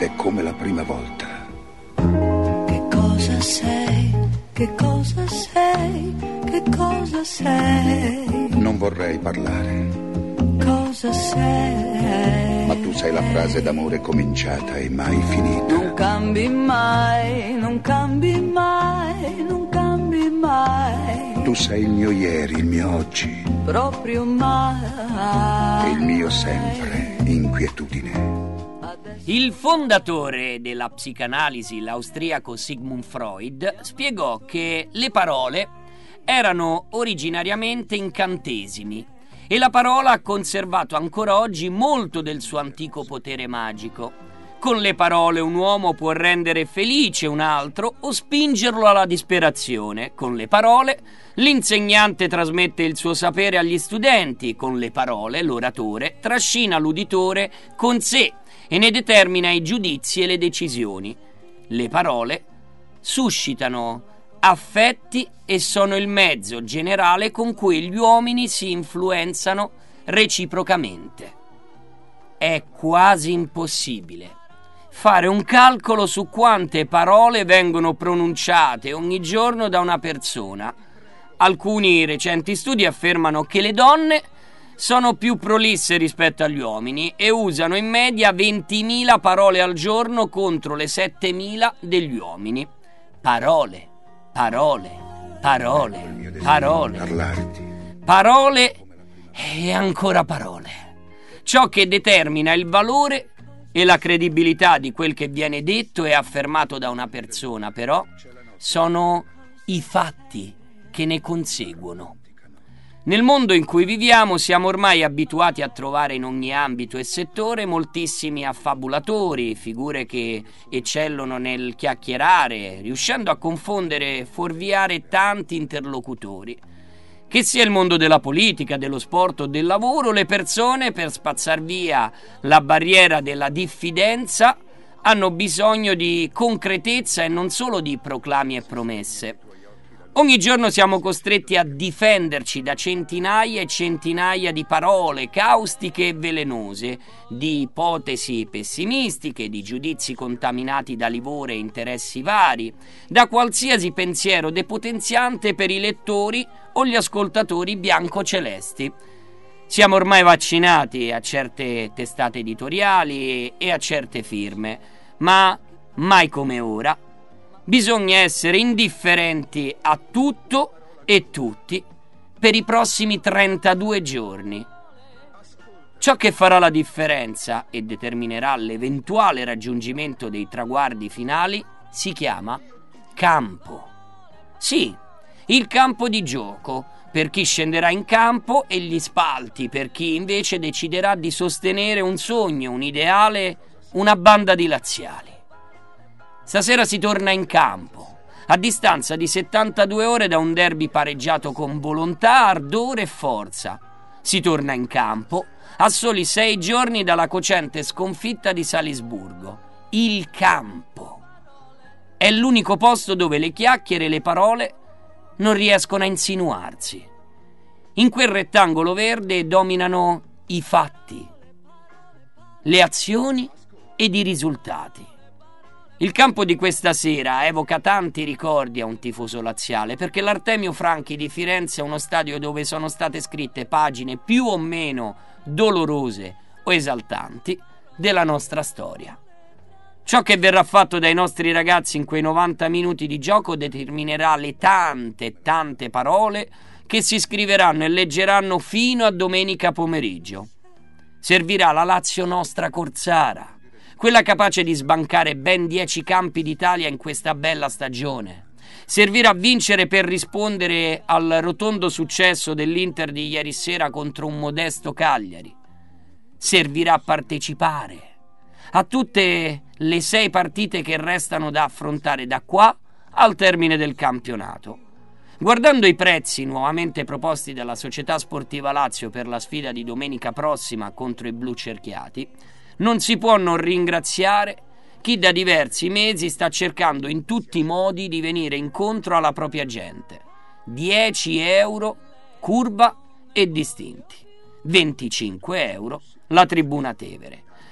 ed è come la prima volta. Che cosa sei? Che cosa sei? Che cosa sei? Non vorrei parlare. Cosa sei? Ma tu sei la frase d'amore cominciata e mai finita. Non cambi mai, non cambi mai, non cambi mai. Tu sei il mio ieri, il mio oggi. Proprio mai. E il mio sempre, inquietudine. Il fondatore della psicanalisi, l'austriaco Sigmund Freud, spiegò che le parole erano originariamente incantesimi e la parola ha conservato ancora oggi molto del suo antico potere magico. Con le parole un uomo può rendere felice un altro o spingerlo alla disperazione. Con le parole l'insegnante trasmette il suo sapere agli studenti. Con le parole l'oratore trascina l'uditore con sé e ne determina i giudizi e le decisioni. Le parole suscitano affetti e sono il mezzo generale con cui gli uomini si influenzano reciprocamente. È quasi impossibile fare un calcolo su quante parole vengono pronunciate ogni giorno da una persona. Alcuni recenti studi affermano che le donne sono più prolisse rispetto agli uomini e usano in media 20.000 parole al giorno contro le 7.000 degli uomini. Parole, parole, parole, parole, parole e ancora parole. Ciò che determina il valore e la credibilità di quel che viene detto e affermato da una persona, però, sono i fatti che ne conseguono. Nel mondo in cui viviamo siamo ormai abituati a trovare in ogni ambito e settore moltissimi affabulatori, figure che eccellono nel chiacchierare, riuscendo a confondere e fuorviare tanti interlocutori. Che sia il mondo della politica, dello sport o del lavoro, le persone, per spazzar via la barriera della diffidenza, hanno bisogno di concretezza e non solo di proclami e promesse. Ogni giorno siamo costretti a difenderci da centinaia e centinaia di parole caustiche e velenose, di ipotesi pessimistiche, di giudizi contaminati da livore e interessi vari, da qualsiasi pensiero depotenziante per i lettori o gli ascoltatori bianco-celesti. Siamo ormai vaccinati a certe testate editoriali e a certe firme, ma mai come ora bisogna essere indifferenti a tutto e tutti per i prossimi 32 giorni. Ciò che farà la differenza e determinerà l'eventuale raggiungimento dei traguardi finali si chiama campo. Sì, il campo di gioco per chi scenderà in campo e gli spalti per chi invece deciderà di sostenere un sogno, un ideale, una banda di laziali. Stasera si torna in campo, a distanza di 72 ore da un derby pareggiato con volontà, ardore e forza. Si torna in campo a soli 6 giorni dalla cocente sconfitta di Salisburgo. Il campo è l'unico posto dove le chiacchiere e le parole non riescono a insinuarsi. In quel rettangolo verde dominano i fatti, le azioni ed i risultati. Il campo di questa sera evoca tanti ricordi a un tifoso laziale, perché l'Artemio Franchi di Firenze è uno stadio dove sono state scritte pagine più o meno dolorose o esaltanti della nostra storia. Ciò che verrà fatto dai nostri ragazzi in quei 90 minuti di gioco determinerà le tante parole che si scriveranno e leggeranno fino a domenica pomeriggio. Servirà la Lazio nostra corsara, quella capace di sbancare ben 10 campi d'Italia in questa bella stagione. Servirà a vincere per rispondere al rotondo successo dell'Inter di ieri sera contro un modesto Cagliari. Servirà a partecipare a tutte le 6 partite che restano da affrontare da qua al termine del campionato. Guardando i prezzi nuovamente proposti dalla Società Sportiva Lazio per la sfida di domenica prossima contro i blu cerchiati, non si può non ringraziare chi da diversi mesi sta cercando in tutti i modi di venire incontro alla propria gente. 10 euro, curva e distinti. 25 euro, la Tribuna Tevere.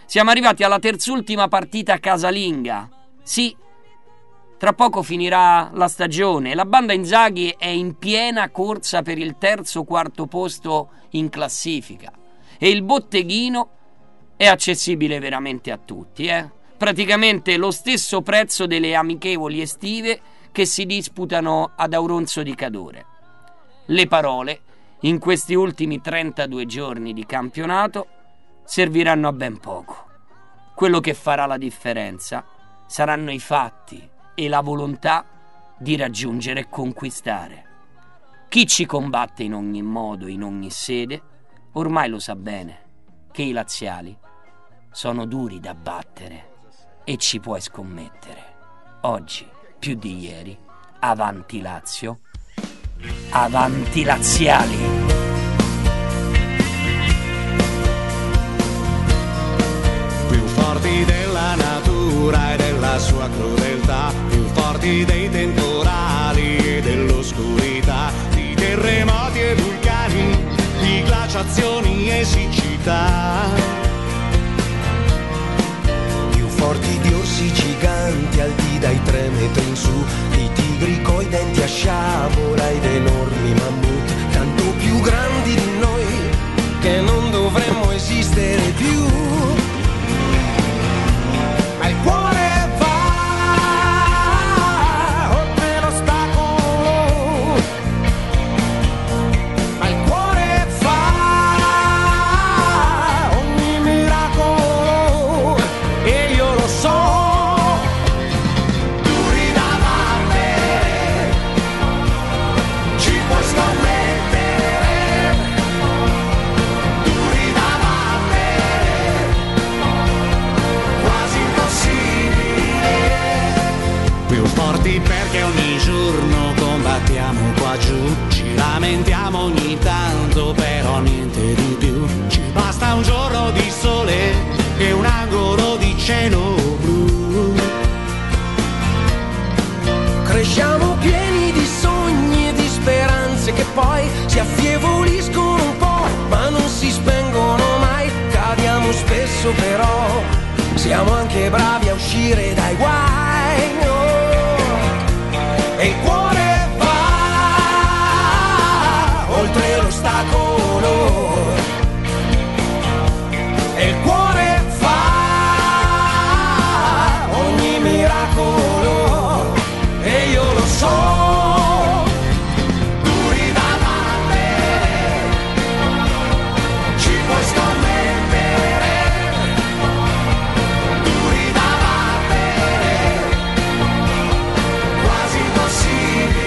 Siamo arrivati alla terzultima partita casalinga. Sì, tra poco finirà la stagione. La banda Inzaghi è in piena corsa per il terzo o quarto posto in classifica. E il botteghino è accessibile veramente a tutti, Praticamente lo stesso prezzo delle amichevoli estive che si disputano ad Auronzo di Cadore. Le parole, in questi ultimi 32 giorni di campionato, serviranno a ben poco. Quello che farà la differenza saranno i fatti e la volontà di raggiungere e conquistare. Chi ci combatte in ogni modo, in ogni sede, ormai lo sa bene che i laziali sono duri da battere e ci puoi scommettere. Oggi, più di ieri, avanti Lazio, avanti laziali! Più forti della natura e della sua crudeltà, più forti dei temporali e dell'oscurità, di terremoti e vulcani, di glaciazioni e siccità. Più forti di orsi giganti alti dai 3 metri in su, di tigri coi denti a sciabola ed enormi mammut, tanto più grandi di noi che non dovremmo esistere più. Ma il cuore va oltre l'ostacolo, ma il cuore fa ogni miracolo, e io lo so, duri da battere, ci puoi scommettere, duri da battere, quasi impossibile. Più forti perché ogni giorno combattiamo qua giù, ci lamentiamo ogni tanto, però niente di più. Ci basta un giorno di sole e un angolo di cielo blu. Cresciamo pieni di sogni e di speranze che poi si affievoliscono un po', ma non si spengono mai. Cadiamo spesso però siamo anche bravi a uscire dai guai. Oh. E il cuore va oltre l'ostacolo, e il cuore fa ogni miracolo, e io lo so, duri da battere, ci puoi scommettere, duri da battere, quasi impossibile.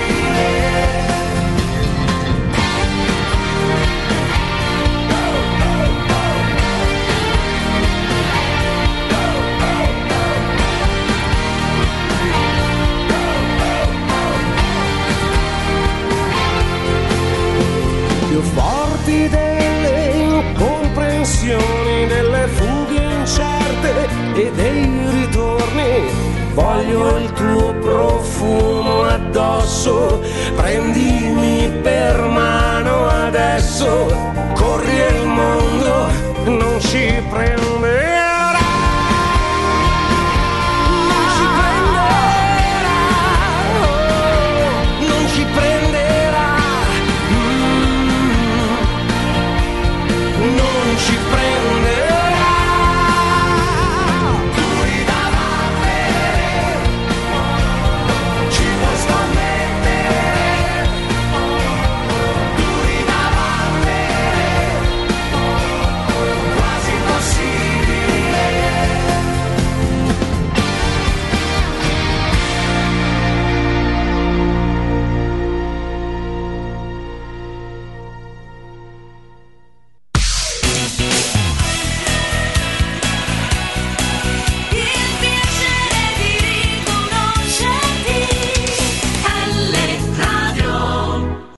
Più forti delle incomprensioni, delle fughe incerte e dei ritorni, voglio il tuo profumo addosso, prendimi per